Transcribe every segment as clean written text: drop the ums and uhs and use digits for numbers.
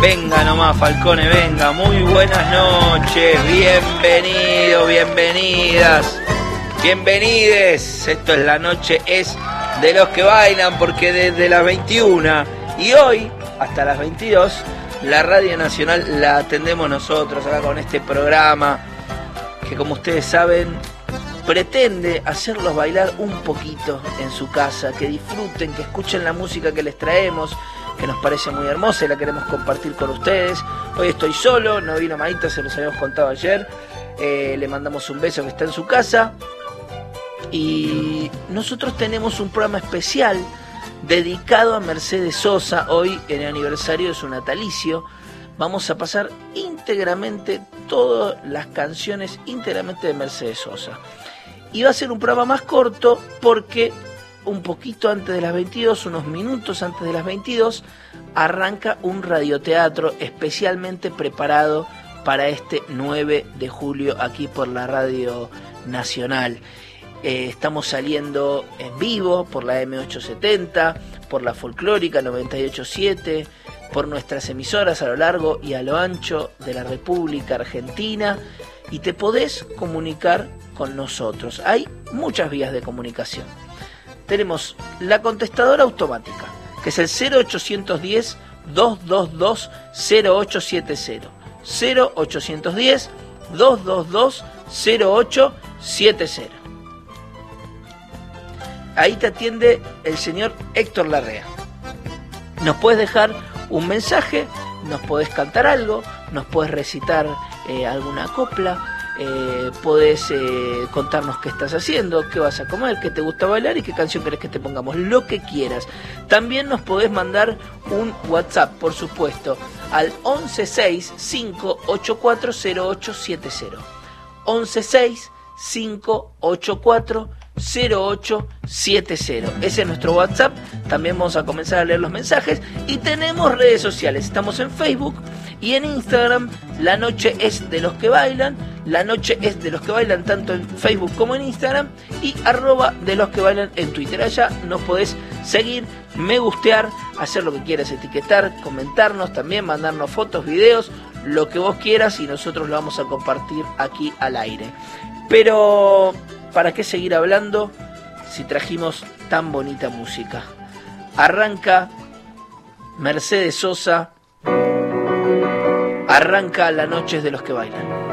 Venga nomás, Falcone, venga. Muy buenas noches, bienvenidos, bienvenidas, bienvenides. Esto es La Noche es de los que bailan, porque desde las 21 y hoy hasta las 22 la Radio Nacional la atendemos nosotros acá con este programa que, como ustedes saben, pretende hacerlos bailar un poquito en su casa, que disfruten, que escuchen la música que les traemos, que nos parece muy hermosa y la queremos compartir con ustedes. Hoy estoy solo, no vino Maíta, se los habíamos contado ayer. Le mandamos un beso que está en su casa. Y nosotros tenemos un programa especial dedicado a Mercedes Sosa. Hoy, en el aniversario de su natalicio, vamos a pasar íntegramente todas las canciones íntegramente de Mercedes Sosa. Y va a ser un programa más corto porque un poquito antes de las 22, unos minutos antes de las 22, arranca un radioteatro especialmente preparado para este 9 de julio aquí por la Radio Nacional. Estamos saliendo en vivo por la M870, por la Folclórica 98.7, por nuestras emisoras a lo largo y a lo ancho de la República Argentina, y te podés comunicar con nosotros. Hay muchas vías de comunicación. Tenemos la contestadora automática, que es el 0810-222-0870. 0810-222-0870. Ahí te atiende el señor Héctor Larrea. Nos puedes dejar un mensaje, nos podés cantar algo, nos podés recitar alguna copla, podés contarnos qué estás haciendo, qué vas a comer, qué te gusta bailar y qué canción querés que te pongamos, lo que quieras. También nos podés mandar un WhatsApp, por supuesto, al 116-584-0870. 116-584-0870. Ese es nuestro WhatsApp. También vamos a comenzar a leer los mensajes. Y tenemos redes sociales. Estamos en Facebook y en Instagram. La Noche es de los que bailan. La Noche es de los que bailan tanto en Facebook como en Instagram. Y @de los que bailan en Twitter. Allá nos podés seguir, me gustear, hacer lo que quieras, etiquetar, comentarnos también, mandarnos fotos, videos, lo que vos quieras, y nosotros lo vamos a compartir aquí al aire. Pero ¿para qué seguir hablando si trajimos tan bonita música? Arranca Mercedes Sosa, arranca La Noche es de los que bailan.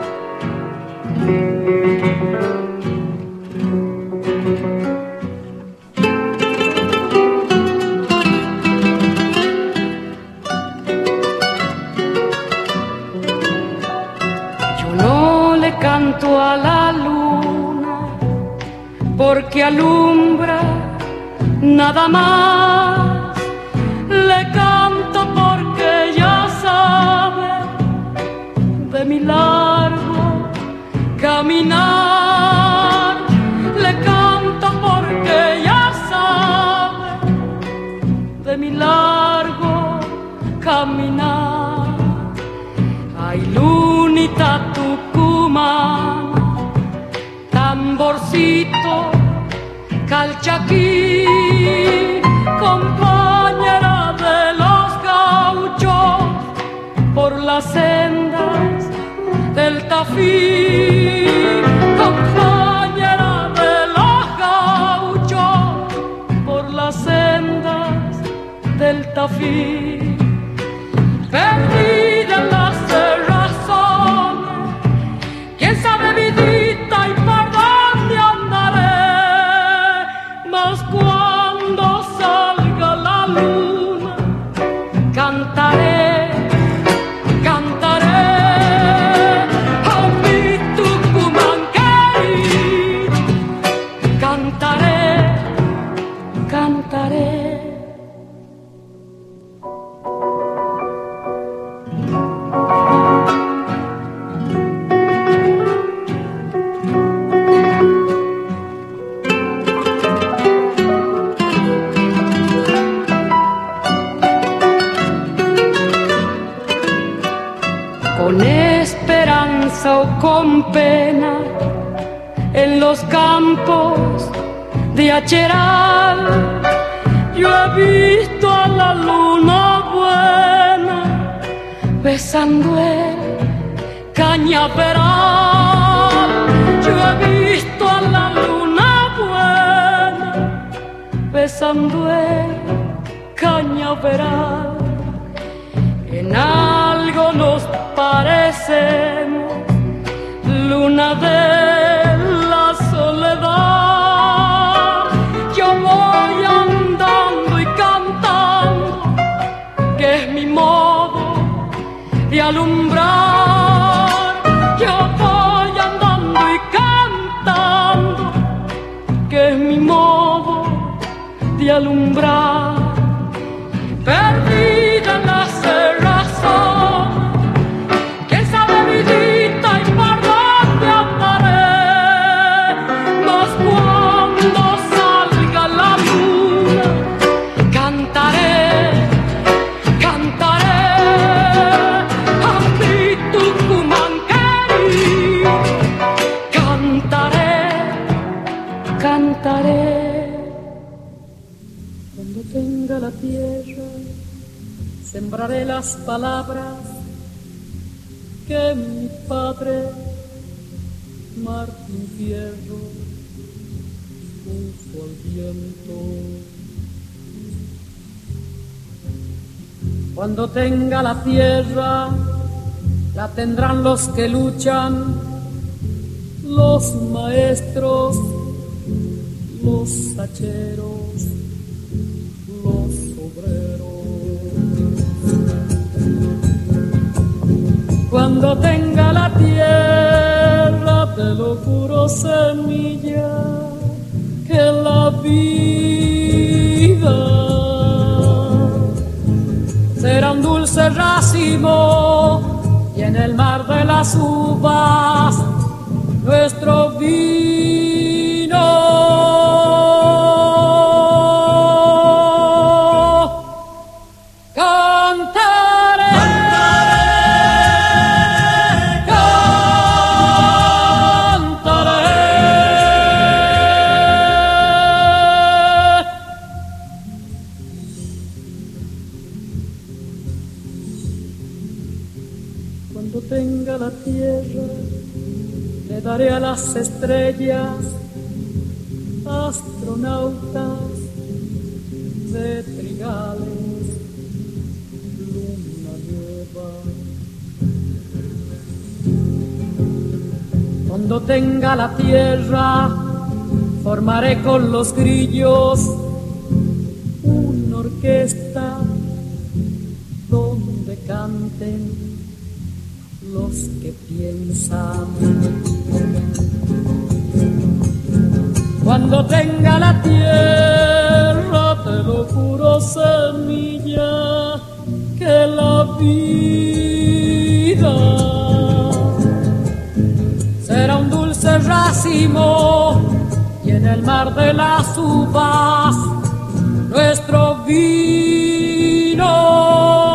Yo no le canto a la luna porque alumbra nada más, le canto porque ya sabe de mi largo caminar, le canto porque ya sabe de mi largo caminar. Ay, lunita tucumana, tamborcito calchaquí, compañera de los gauchos por las sendas del Tafí, compañera de los gauchos por las sendas del Tafí, perdida en las razones, quién sabe vidita y por dónde andaré, mas cuando salga la luna cantaré, cantaré a mi Tucumán querido, cantaré, cantaré. Con esperanza o con pena, en los campos de Acheral, yo he visto a la luna buena besando el cañaveral. Yo he visto a la luna buena besando el cañaveral. En algo nos parecemos, luna de la soledad. Yo voy andando y cantando, que es mi modo de alumbrar. Yo voy andando y cantando, que es mi modo de alumbrar. Perdida en la cerrazón, quién sabe vidita y por dónde andaré. Mas cuando salga la luna, cantaré, cantaré a mi Tucumán querido. Cantaré, cantaré. Cuando tenga la tierra, sembraré las palabras que mi padre Martín Fierro puso al viento. Cuando tenga la tierra, la tendrán los que luchan, los maestros, los hacheros, los obreros. Cuando tenga la tierra, te lo juro, semilla, que la vida será un dulce racimo y en el mar de las uvas nuestro vino. Daré a las estrellas, astronautas de trigales, luna nueva. Cuando tenga la tierra, formaré con los grillos una orquesta donde canten los que piensan. Cuando tenga la tierra, te lo juro, semilla, que la vida será un dulce racimo y en el mar de las uvas nuestro vino.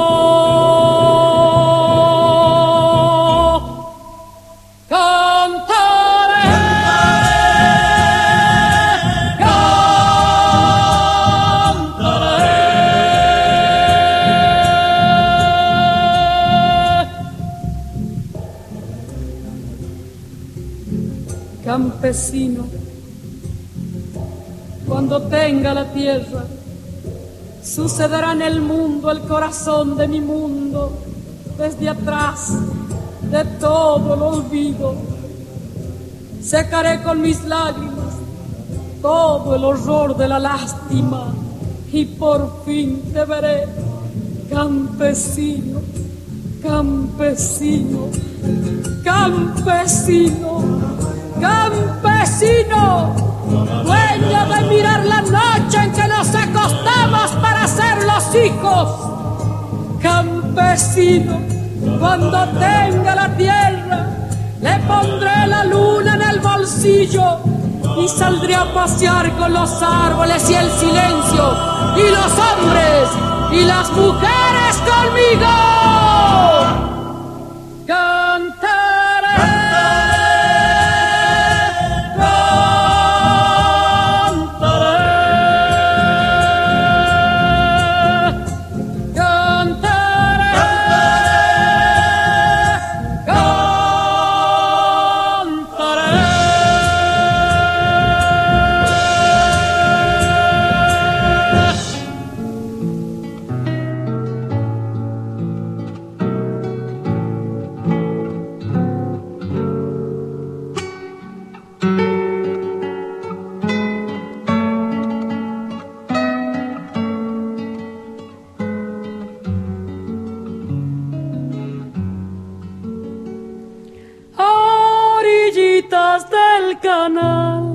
Campesino, cuando tenga la tierra, sucederá en el mundo el corazón de mi mundo, desde atrás de todo el olvido. Secaré con mis lágrimas todo el horror de la lástima y por fin te veré, campesino, campesino, campesino. Campesino, dueño de mirar la noche en que nos acostamos para ser los hijos. Campesino, cuando tenga la tierra, le pondré la luna en el bolsillo y saldré a pasear con los árboles y el silencio, y los hombres y las mujeres conmigo. del canal.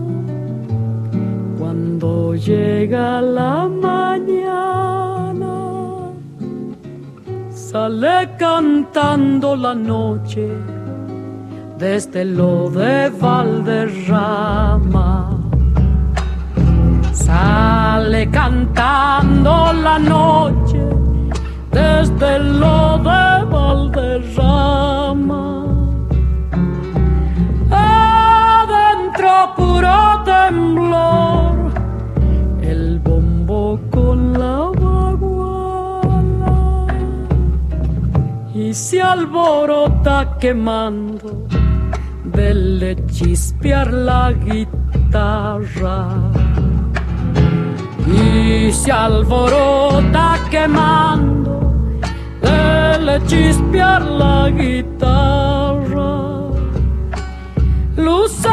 Cuando llega la mañana, sale cantando la noche desde lo de Valderrama. Sale cantando la noche desde lo de Valderrama. Adentro puro temblor, el bombo con la baguala, y se alborota quemando de chispear la guitarra. Y se alborota quemando de chispear la guitarra. Lucero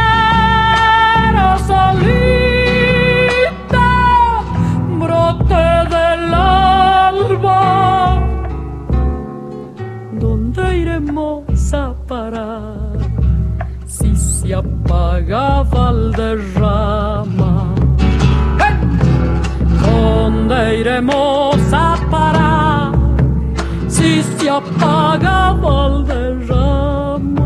solita, brote del alba, ¿dónde iremos a parar si se apaga Valderrama? ¿Dónde iremos a parar si se apaga Valderrama?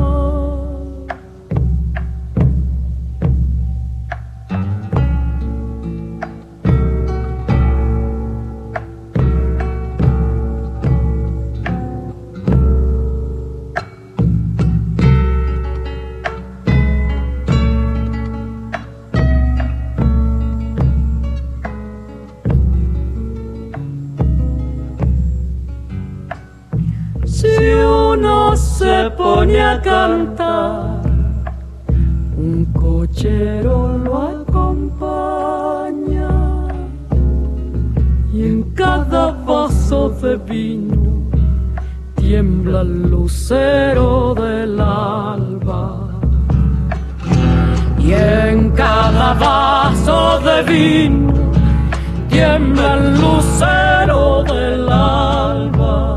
Se pone a cantar, un cochero lo acompaña, y en cada vaso de vino tiembla el lucero del alba. Y en cada vaso de vino tiembla el lucero del alba.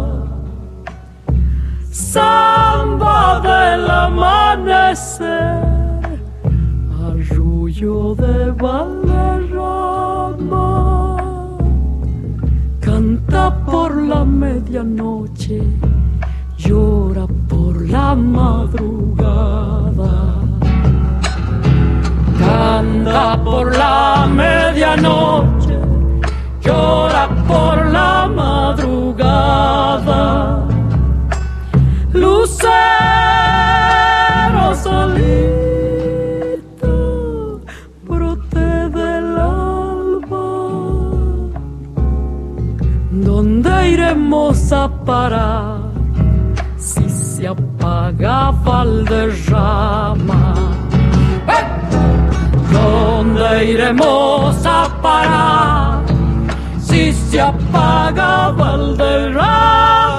Samba del amanecer, arrullo de Valderrama, canta por la medianoche, llora por la madrugada. Canta por la medianoche, llora por la madrugada. Lucero solito, brote del alba, ¿dónde iremos a parar si se apaga Valderrama? ¿Dónde iremos a parar si se apaga Valderrama?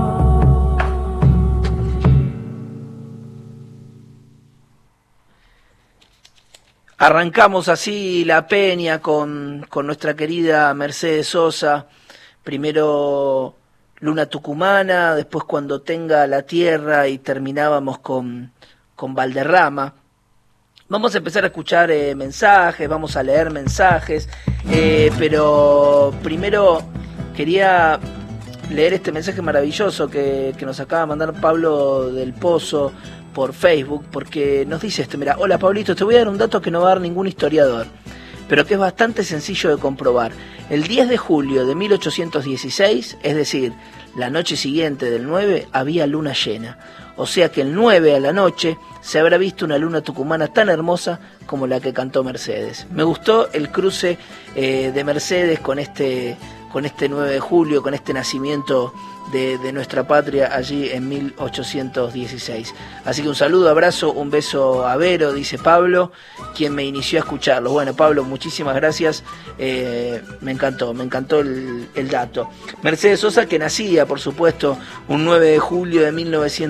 Arrancamos así la peña con nuestra querida Mercedes Sosa. Primero Luna Tucumana, después Cuando tenga la tierra, y terminábamos con Valderrama. Vamos a empezar a escuchar mensajes, vamos a leer mensajes, pero primero quería leer este mensaje maravilloso que nos acaba de mandar Pablo del Pozo por Facebook, porque nos dice esto: mira, hola Pablito, te voy a dar un dato que no va a dar ningún historiador, pero que es bastante sencillo de comprobar. El 10 de julio de 1816, es decir, la noche siguiente del 9, había luna llena. O sea que el 9 a la noche se habrá visto una luna tucumana tan hermosa como la que cantó Mercedes. Me gustó el cruce de Mercedes con este 9 de julio, con este nacimiento de nuestra patria allí en 1816. Así que un saludo, abrazo, un beso a Vero, dice Pablo, quien me inició a escucharlo. Bueno, Pablo, muchísimas gracias, me encantó el dato. Mercedes Sosa, que nacía, por supuesto, un 9 de julio de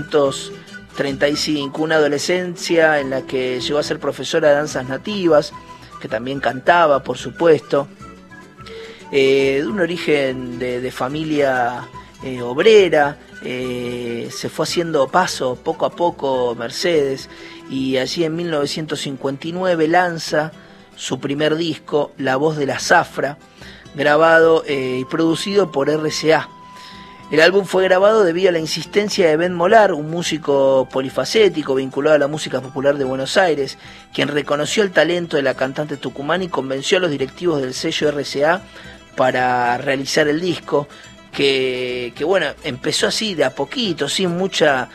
1935, una adolescencia en la que llegó a ser profesora de danzas nativas, que también cantaba, por supuesto, de un origen de familia obrera, se fue haciendo paso poco a poco Mercedes, y allí en 1959 lanza su primer disco, La Voz de la Zafra, grabado y producido por RCA. El álbum fue grabado debido a la insistencia de Ben Molar, un músico polifacético vinculado a la música popular de Buenos Aires, quien reconoció el talento de la cantante tucumana y convenció a los directivos del sello RCA para realizar el disco, que bueno, empezó así de a poquito, sin mucha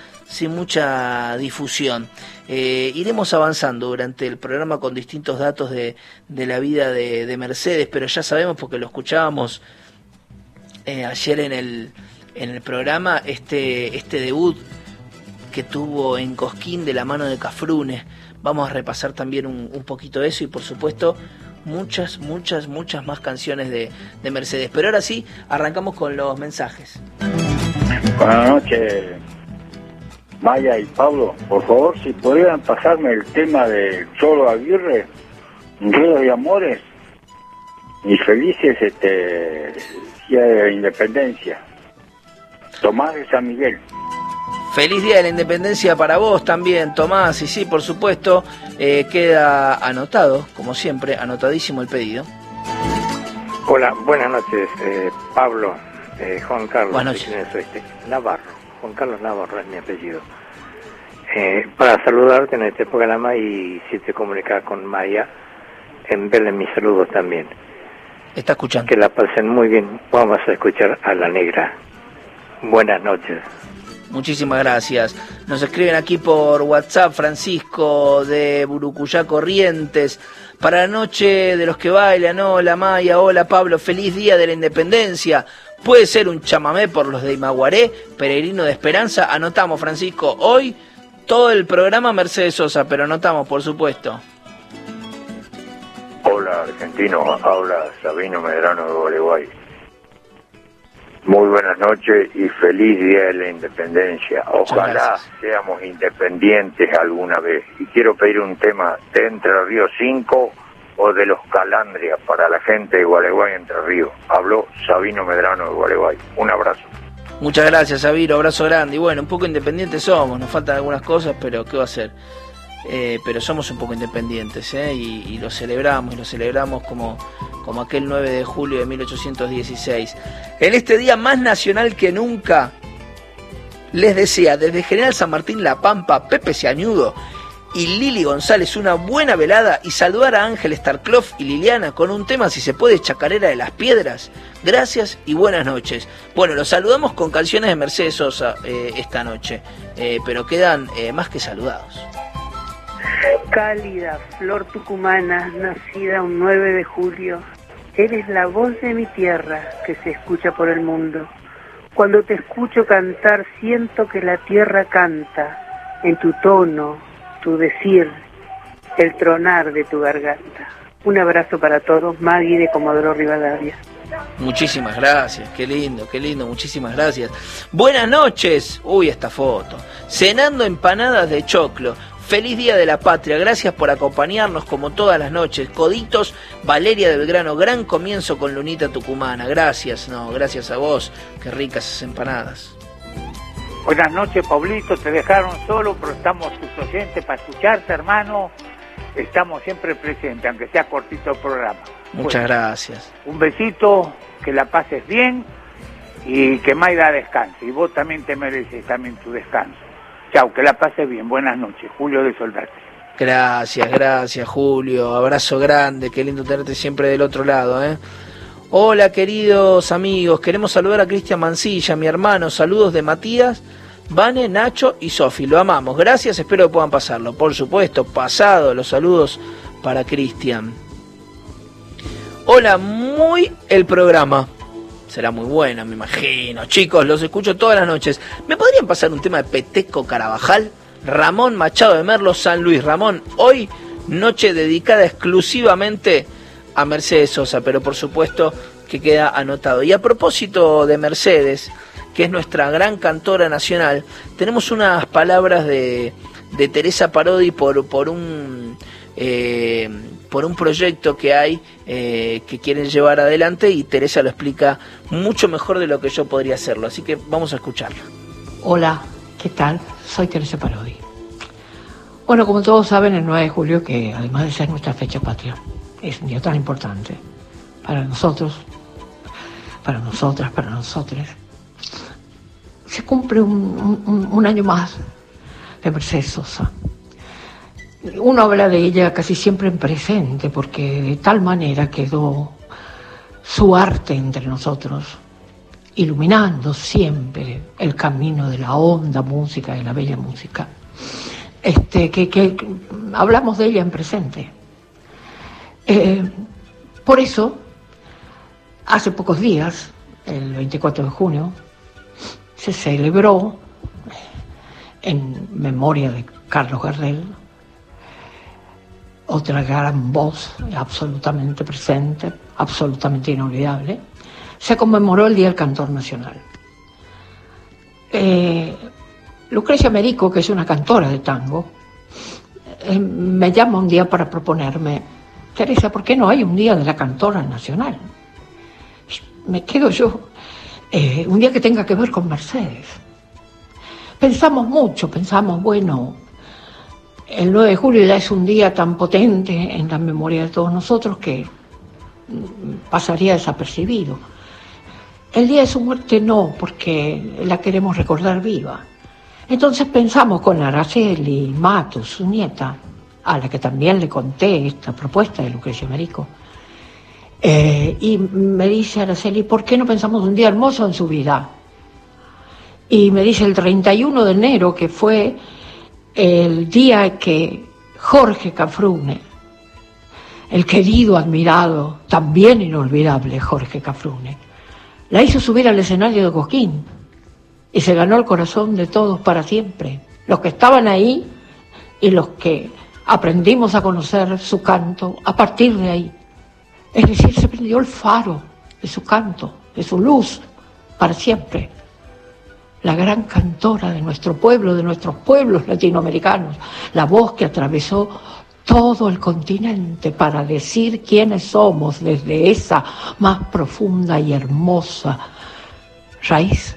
difusión. Iremos avanzando durante el programa con distintos datos de la vida de Mercedes, pero ya sabemos, porque lo escuchábamos ayer en el programa, este debut que tuvo en Cosquín de la mano de Cafrune. Vamos a repasar también un poquito de eso, y por supuesto muchas más canciones de Mercedes. Pero ahora sí, arrancamos con los mensajes. Buenas noches, Maya y Pablo. Por favor, si podrían pasarme el tema de Cholo Aguirre, Enredos y Amores, y felices Día de la Independencia. Tomás de San Miguel. Feliz Día de la Independencia para vos también, Tomás. Y sí, por supuesto, queda anotado, como siempre, anotadísimo el pedido. Hola, buenas noches, Pablo, Juan Carlos. Buenas noches. Navarro, Juan Carlos Navarro es mi apellido. Para saludarte en este programa, y si te comunicas con Maya, envíale mis saludos también. Está escuchando. Que la pasen muy bien. Vamos a escuchar a La Negra. Buenas noches. Muchísimas gracias. Nos escriben aquí por WhatsApp, Francisco de Burucuyá, Corrientes. Para la noche de los que bailan, hola Maya, hola Pablo, feliz Día de la Independencia. Puede ser un chamamé por los de Imaguaré, Peregrino de Esperanza. Anotamos, Francisco, hoy todo el programa Mercedes Sosa, pero anotamos, por supuesto. Hola, argentino, habla Sabino Medrano de Gualeguay. Muy buenas noches y feliz Día de la Independencia. Ojalá seamos independientes alguna vez. Y quiero pedir un tema de Entre Ríos 5 o de Los Calandrias para la gente de Gualeguay, Entre Ríos. Habló Sabino Medrano de Gualeguay. Un abrazo. Muchas gracias, Sabino, abrazo grande. Y bueno, un poco independientes somos, nos faltan algunas cosas, pero ¿qué va a ser? Pero somos un poco independientes, y lo celebramos como aquel 9 de julio de 1816. En este día más nacional que nunca, les desea desde General San Martín La Pampa, Pepe Ciañudo y Lili González una buena velada, y saludar a Ángel Starkloff y Liliana con un tema, si se puede, Chacarera de las Piedras. Gracias y buenas noches. Bueno, los saludamos con canciones de Mercedes Sosa esta noche, pero quedan más que saludados. Cálida flor tucumana, nacida un 9 de julio, eres la voz de mi tierra que se escucha por el mundo. Cuando te escucho cantar, siento que la tierra canta en tu tono, tu decir, el tronar de tu garganta. Un abrazo para todos, Maggie de Comodoro Rivadavia. Muchísimas gracias, qué lindo, muchísimas gracias. Buenas noches, uy, esta foto, cenando empanadas de choclo. Feliz Día de la Patria, gracias por acompañarnos como todas las noches. Coditos, Valeria de Belgrano, gran comienzo con Lunita Tucumana. Gracias, gracias a vos, qué ricas esas empanadas. Buenas noches, Pablito, te dejaron solo, pero estamos tus oyentes para escucharte, hermano. Estamos siempre presentes, aunque sea cortito el programa. Muchas gracias. Un besito, que la pases bien y que Mayra descanse. Y vos también te mereces también tu descanso. Chau, que la pases bien. Buenas noches. Julio de Soldati. Gracias, Julio. Abrazo grande. Qué lindo tenerte siempre del otro lado, Hola, queridos amigos. Queremos saludar a Cristian Mancilla, mi hermano. Saludos de Matías, Vane, Nacho y Sofi. Lo amamos. Gracias, espero que puedan pasarlo. Por supuesto, pasado los saludos para Cristian. Hola, muy el programa. Será muy buena, me imagino. Chicos, los escucho todas las noches. ¿Me podrían pasar un tema de Peteco Carabajal? Ramón Machado de Merlo, San Luis. Ramón, hoy noche dedicada exclusivamente a Mercedes Sosa, pero por supuesto que queda anotado. Y a propósito de Mercedes, que es nuestra gran cantora nacional, tenemos unas palabras de Teresa Parodi por un proyecto que hay que quieren llevar adelante, y Teresa lo explica mucho mejor de lo que yo podría hacerlo, así que vamos a escucharla. Hola, ¿qué tal? Soy Teresa Parodi. Bueno, como todos saben, el 9 de julio, que además de ser nuestra fecha patria, es un día tan importante para nosotros, para nosotras, para nosotres. Se cumple un año más de Mercedes Sosa. Uno habla de ella casi siempre en presente, porque de tal manera quedó su arte entre nosotros, iluminando siempre el camino de la honda música, de la bella música. Que hablamos de ella en presente. Por eso, hace pocos días, el 24 de junio, se celebró, en memoria de Carlos Gardel, otra gran voz absolutamente presente, absolutamente inolvidable, se conmemoró el Día del Cantor Nacional. Lucrecia Merico, que es una cantora de tango, me llama un día para proponerme: Teresa, ¿por qué no hay un día de la cantora nacional? Me quedo yo, un día que tenga que ver con Mercedes. Pensamos mucho, bueno, el 9 de julio ya es un día tan potente en la memoria de todos nosotros que pasaría desapercibido. El día de su muerte no, porque la queremos recordar viva. Entonces pensamos con Araceli Matos, su nieta, a la que también le conté esta propuesta de Lucrecia Merico. Y me dice Araceli, ¿por qué no pensamos un día hermoso en su vida? Y me dice el 31 de enero, que fue el día que Jorge Cafrune, el querido, admirado, también inolvidable Jorge Cafrune, la hizo subir al escenario de Cosquín y se ganó el corazón de todos para siempre, los que estaban ahí y los que aprendimos a conocer su canto a partir de ahí. Es decir, se prendió el faro de su canto, de su luz, para siempre. La gran cantora de nuestro pueblo, de nuestros pueblos latinoamericanos, la voz que atravesó todo el continente para decir quiénes somos desde esa más profunda y hermosa raíz.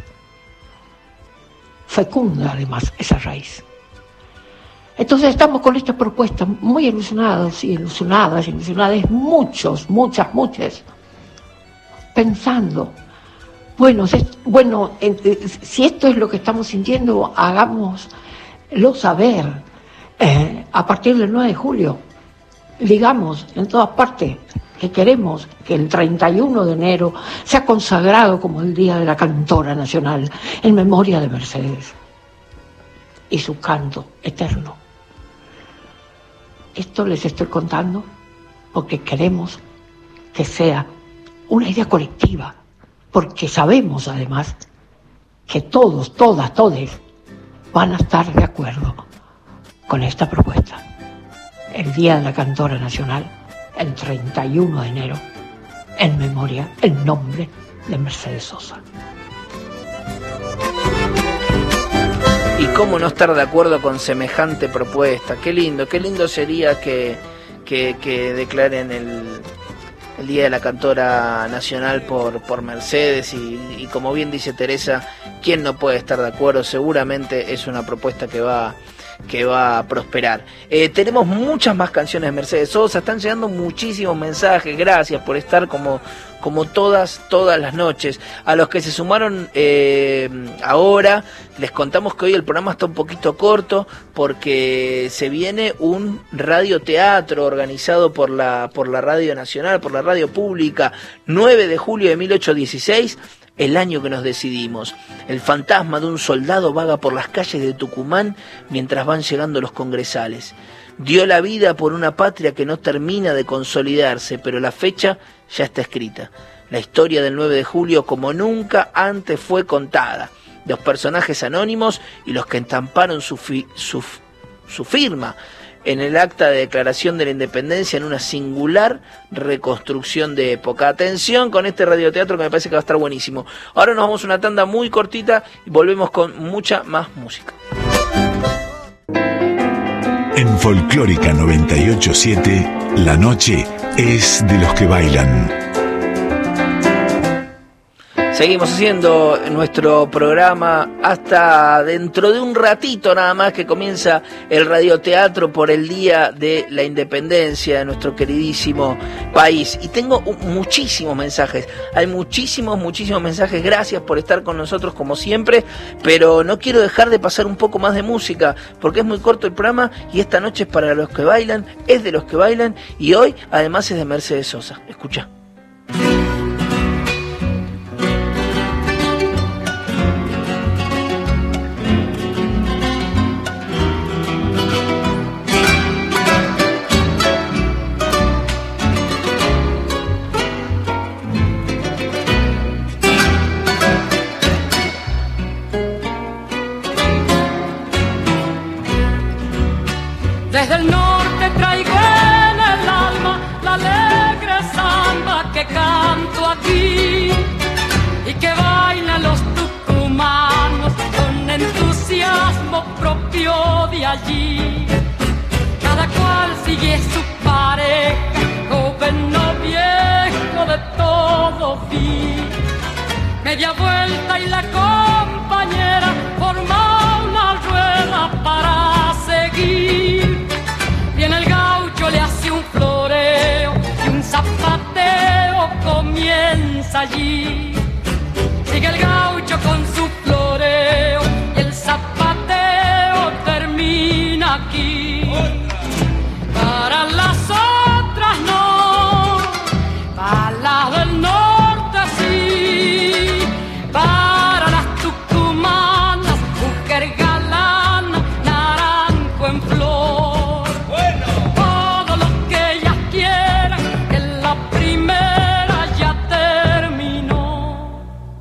Fecunda además esa raíz. Entonces estamos con esta propuesta muy ilusionadas, muchas, pensando, si esto es lo que estamos sintiendo, hagámoslo saber a partir del 9 de julio. Digamos en todas partes que queremos que el 31 de enero sea consagrado como el Día de la Cantora Nacional, en memoria de Mercedes y su canto eterno. Esto les estoy contando porque queremos que sea una idea colectiva, porque sabemos además que todos, todas, todes van a estar de acuerdo con esta propuesta. El Día de la Cantora Nacional, el 31 de enero, en memoria, en nombre de Mercedes Sosa. Y cómo no estar de acuerdo con semejante propuesta. Qué lindo sería que declaren el Día de la Cantora Nacional por Mercedes y como bien dice Teresa, ¿quién no puede estar de acuerdo? Seguramente es una propuesta que va a prosperar. Tenemos muchas más canciones de Mercedes Sosa, están llegando muchísimos mensajes, gracias por estar como todas las noches. A los que se sumaron ahora, les contamos que hoy el programa está un poquito corto porque se viene un radioteatro organizado por la Radio Nacional, por la radio pública, 9 de julio de 1816, el año que nos decidimos. El fantasma de un soldado vaga por las calles de Tucumán mientras van llegando los congresales. Dio la vida por una patria que no termina de consolidarse, pero la fecha ya está escrita. La historia del 9 de julio como nunca antes fue contada. Los personajes anónimos y los que estamparon su firma en el acta de declaración de la independencia en una singular reconstrucción de época. Atención con este radioteatro que me parece que va a estar buenísimo. Ahora nos vamos a una tanda muy cortita y volvemos con mucha más música. En Folclórica 98.7, la noche es de los que bailan. Seguimos haciendo nuestro programa hasta dentro de un ratito nada más que comienza el radioteatro por el Día de la Independencia de nuestro queridísimo país. Y tengo muchísimos mensajes, hay muchísimos mensajes. Gracias por estar con nosotros como siempre, pero no quiero dejar de pasar un poco más de música porque es muy corto el programa y esta noche es para los que bailan, es de los que bailan y hoy además es de Mercedes Sosa. Escucha. Desde el norte traigo en el alma la alegre samba que canto aquí y que bailan los tucumanos con entusiasmo propio de allí. Cada cual sigue su pareja, joven o viejo de todo fin. Media vuelta y la compañera forma una rueda para seguir. Viene el gaucho, le hace un floreo y un zapateo comienza allí. Sigue el gaucho con su floreo y el zapateo termina aquí. Para las otras no, para las del norte sí, para las tucumanas, mujer galana, naranjo en flor. Todo lo que ellas quieran, que la primera ya terminó.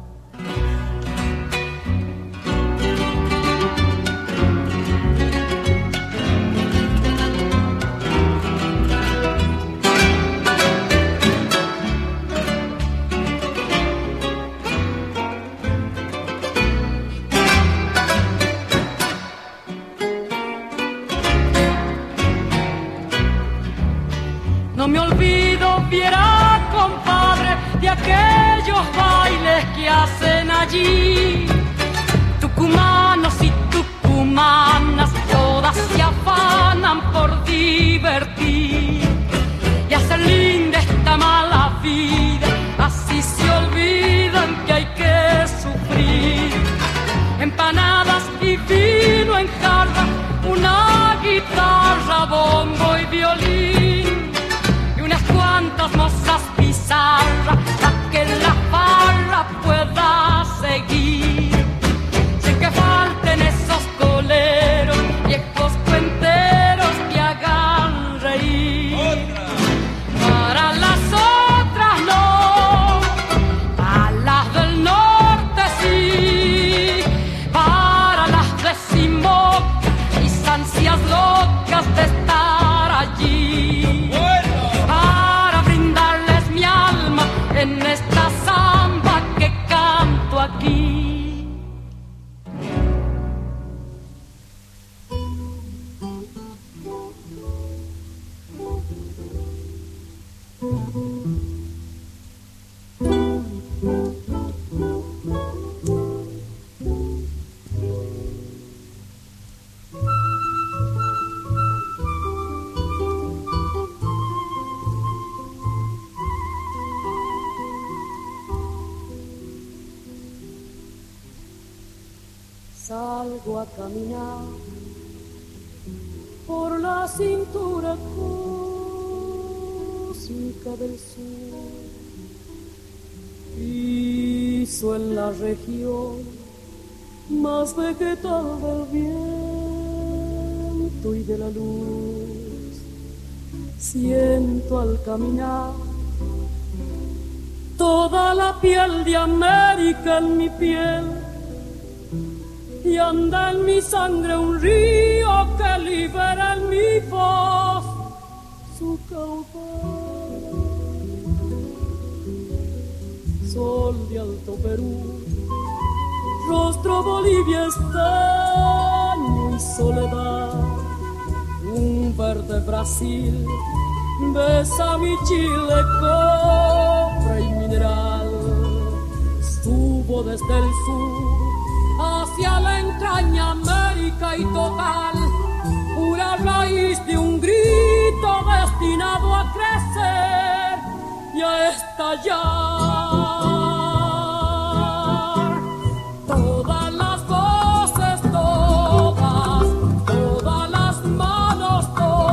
No me olvido, viera, compadre, de aquellos bailes que hacen allí. Tucumanos y tucumanas, todas se afanan por divertir y hacer linda esta mala vida. Así se olvidan que hay que sufrir. Empanadas y vino en jarra, una guitarra, bombo y violín, unas cuantas mozas pizarra para que la farra pueda seguir. Sin que falten esos coleros, viejos cuenteros que hagan reír. Para las otras no, para las del norte sí, para las de Simón, mis ansias locas de estar allí. Para brindarles mi alma en esta samba que canto aquí. Salgo a caminar por la cintura cósmica del sur, piso en la región más vegetal del viento y de la luz. Siento al caminar toda la piel de América en mi piel, y anda en mi sangre un río que libera en mi voz su caudal. Sol de Alto Perú, rostro Bolivia, estaño y soledad, un verde Brasil besa mi Chile, cobre y mineral. subo desde el sur hacia la entraña América y total, pura raíz de un grito destinado a crecer y a estallar. Todas las voces, todas las manos,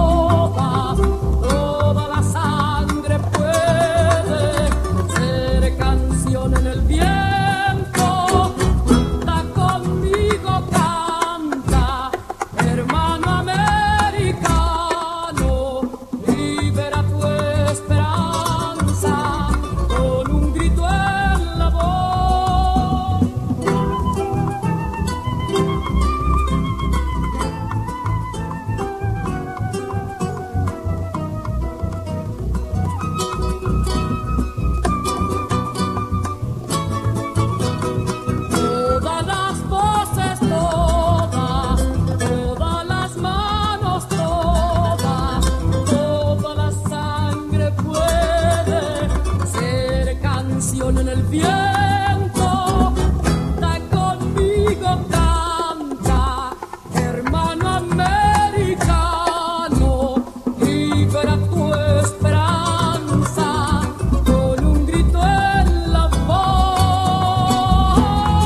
toda la sangre puede ser canción en el viento. Canta conmigo, canta, hermano americano, libera tu esperanza con un grito en la voz. Todas las voces, todas las manos, toda la sangre puede ser canción en el viento. Canta conmigo, canta, hermano americano, libera tu esperanza con un grito en la voz.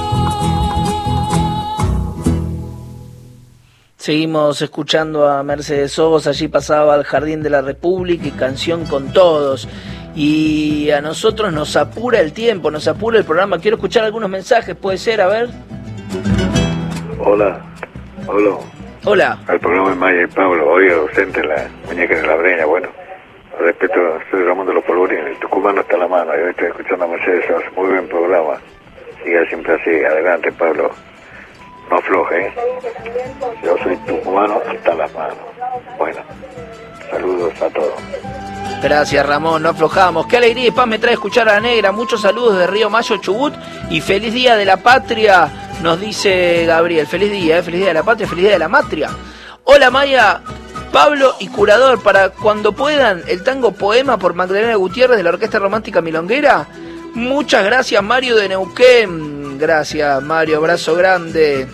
Seguimos escuchando a Mercedes Sosa, allí pasaba Al Jardín de la República y Canción con Todos. Y a nosotros nos apura el tiempo, nos apura el programa. Quiero escuchar algunos mensajes, ¿puede ser? A ver. Hola. Hola. Al programa de Maya y Pablo, hoy ausente la muñeca de la Breña. Bueno, respeto, soy Ramón de los Polvorines, el tucumano está a la mano, yo estoy escuchando a Mercedes Sosa, muy buen programa, siga siempre así, adelante Pablo, no afloje, yo soy tucumano hasta las manos. Bueno, saludos a todos. Gracias, Ramón, no aflojamos. Qué alegría y paz me trae escuchar a la negra. Muchos saludos de Río Mayo, Chubut. Y feliz día de la patria, nos dice Gabriel. Feliz día de la patria, feliz día de la matria. Hola, Maya, Pablo y Curador, para cuando puedan, el tango Poema por Magdalena Gutiérrez de la Orquesta Romántica Milonguera. Muchas gracias, Mario de Neuquén. Gracias, Mario, abrazo grande.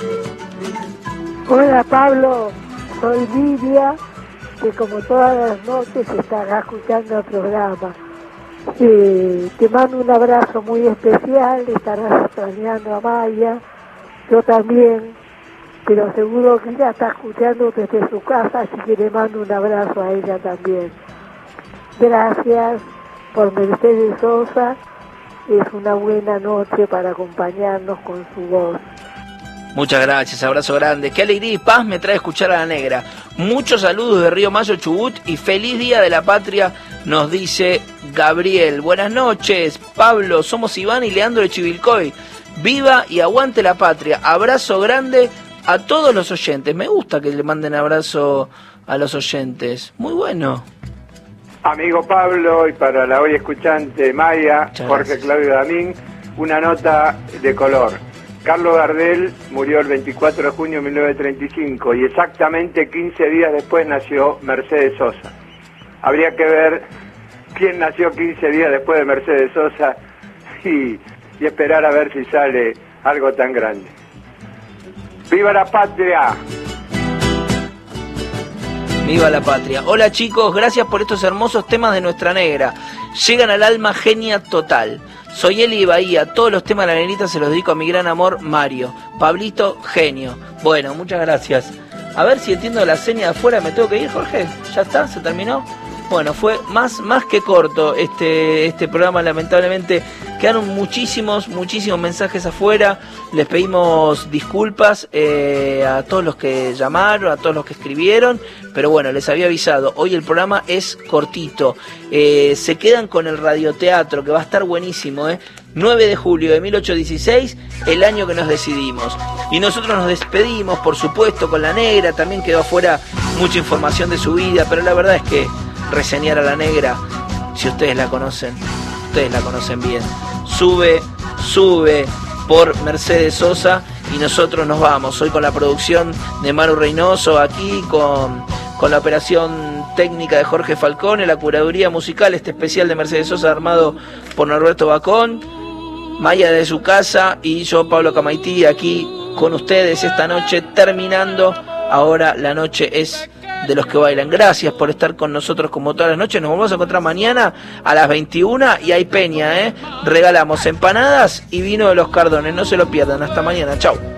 Hola, Pablo, soy Lidia, que como todas las noches estará escuchando el programa. Te mando un abrazo muy especial, estarás extrañando a Maya, yo también, pero seguro que ella está escuchando desde su casa, así que le mando un abrazo a ella también. Gracias por Mercedes Sosa, es una buena noche para acompañarnos con su voz. Muchas gracias, abrazo grande. Qué alegría y paz me trae escuchar a la negra. Muchos saludos de Río Mayo, Chubut, y feliz día de la patria, nos dice Gabriel. Buenas noches, Pablo, somos Iván y Leandro de Chivilcoy. Viva y aguante la patria. Abrazo grande a todos los oyentes. Me gusta que le manden abrazo a los oyentes. Muy bueno. Amigo Pablo, y para la hoy escuchante Maya, Jorge Claudio Damín, una nota de color. Carlos Gardel murió el 24 de junio de 1935 y exactamente 15 días después nació Mercedes Sosa. Habría que ver quién nació 15 días después de Mercedes Sosa y esperar a ver si sale algo tan grande. ¡Viva la patria! Viva la patria. Hola chicos, gracias por estos hermosos temas de nuestra negra. Llegan al alma, genia total. Soy Eli Bahía, todos los temas de la negrita se los dedico a mi gran amor Mario. Pablito, genio. Bueno, muchas gracias. A ver si entiendo la seña de afuera, ¿me tengo que ir, Jorge? ¿Ya está? ¿Se terminó? Bueno, fue más que corto este programa, lamentablemente. Quedaron muchísimos mensajes afuera. Les pedimos disculpas a todos los que llamaron, a todos los que escribieron. Pero bueno, les había avisado, hoy el programa es cortito. Se quedan con el radioteatro, que va a estar buenísimo, 9 de julio de 1816, el año que nos decidimos. Y nosotros nos despedimos, por supuesto, con la negra. También quedó afuera mucha información de su vida, pero la verdad es que reseñar a la negra, si ustedes la conocen bien. Sube por Mercedes Sosa y nosotros nos vamos. Hoy con la producción de Maru Reynoso, aquí con la operación técnica de Jorge Falcone, la curaduría musical, este especial de Mercedes Sosa armado por Norberto Bacón. Maya de su casa y yo, Pablo Camaití, aquí con ustedes esta noche, terminando. Ahora la noche es de los que bailan. Gracias por estar con nosotros como todas las noches. Nos vamos a encontrar mañana a las 21 y hay peña, regalamos empanadas y vino de los Cardones. No se lo pierdan. Hasta mañana. Chau.